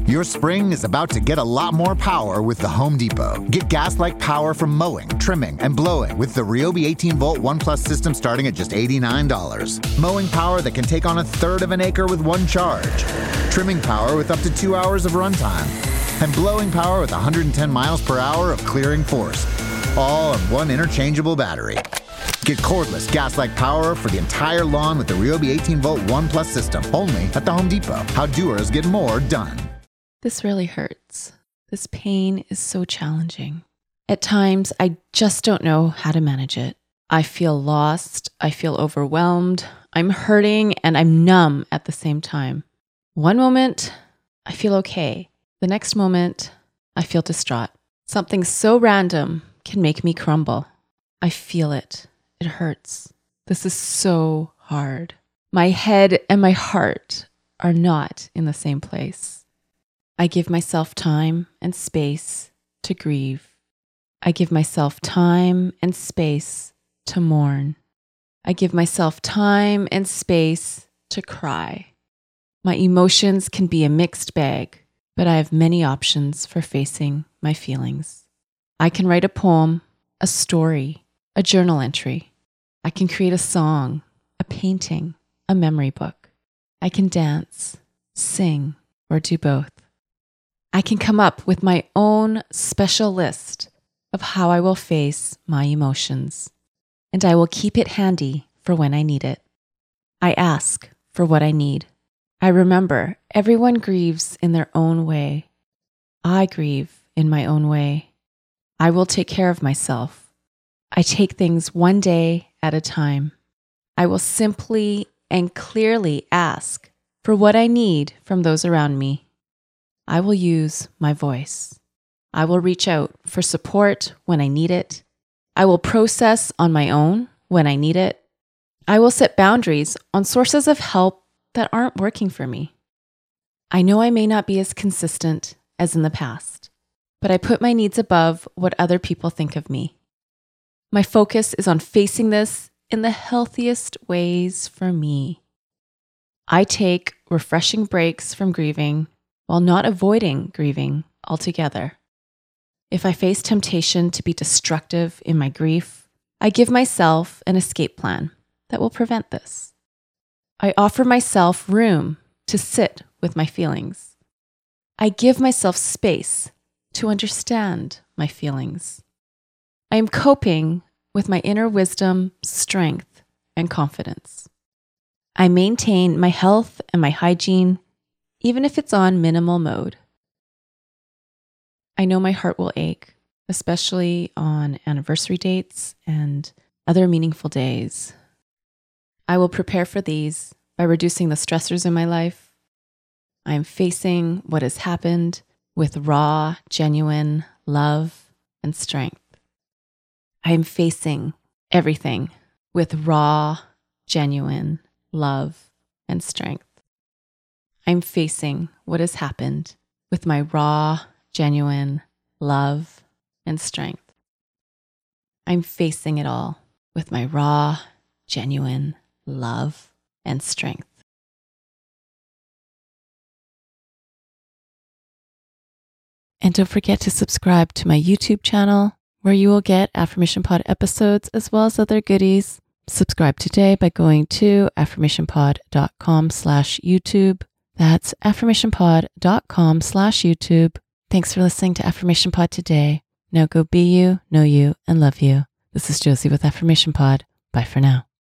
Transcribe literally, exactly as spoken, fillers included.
Your spring is about to get a lot more power with the Home Depot. Get gas-like power from mowing, trimming, and blowing with the Ryobi eighteen volt One Plus system starting at just eighty-nine dollars. Mowing power that can take on a third of an acre with one charge. Trimming power with up to two hours of runtime. And blowing power with one hundred ten miles per hour of clearing force. All on one interchangeable battery. Get cordless, gas-like power for the entire lawn with the Ryobi eighteen volt One Plus system, only at the Home Depot. How doers get more done. This really hurts. This pain is so challenging. At times, I just don't know how to manage it. I feel lost, I feel overwhelmed, I'm hurting, and I'm numb at the same time. One moment, I feel okay. The next moment, I feel distraught. Something so random can make me crumble. I feel it. It hurts. This is so hard. My head and my heart are not in the same place. I give myself time and space to grieve. I give myself time and space to mourn. I give myself time and space to cry. My emotions can be a mixed bag, but I have many options for facing my feelings. I can write a poem, a story, a journal entry. I can create a song, a painting, a memory book. I can dance, sing, or do both. I can come up with my own special list of how I will face my emotions, and I will keep it handy for when I need it. I ask for what I need. I remember everyone grieves in their own way. I grieve in my own way. I will take care of myself. I take things one day at a time. I will simply and clearly ask for what I need from those around me. I will use my voice. I will reach out for support when I need it. I will process on my own when I need it. I will set boundaries on sources of help that aren't working for me. I know I may not be as consistent as in the past, but I put my needs above what other people think of me. My focus is on facing this in the healthiest ways for me. I take refreshing breaks from grieving while not avoiding grieving altogether. If I face temptation to be destructive in my grief, I give myself an escape plan that will prevent this. I offer myself room to sit with my feelings. I give myself space to understand my feelings. I am coping with my inner wisdom, strength, and confidence. I maintain my health and my hygiene even if it's on minimal mode. I know my heart will ache, especially on anniversary dates and other meaningful days. I will prepare for these by reducing the stressors in my life. I am facing what has happened with raw, genuine love and strength. I am facing everything with raw, genuine love and strength. I'm facing what has happened with my raw, genuine love and strength. I'm facing it all with my raw, genuine love and strength. And don't forget to subscribe to my YouTube channel, where you will get Affirmation Pod episodes as well as other goodies. Subscribe today by going to affirmationpod.com slash YouTube. That's affirmationpod.com slash YouTube. Thanks for listening to Affirmation Pod today. Now go be you, know you, and love you. This is Josie with Affirmation Pod. Bye for now.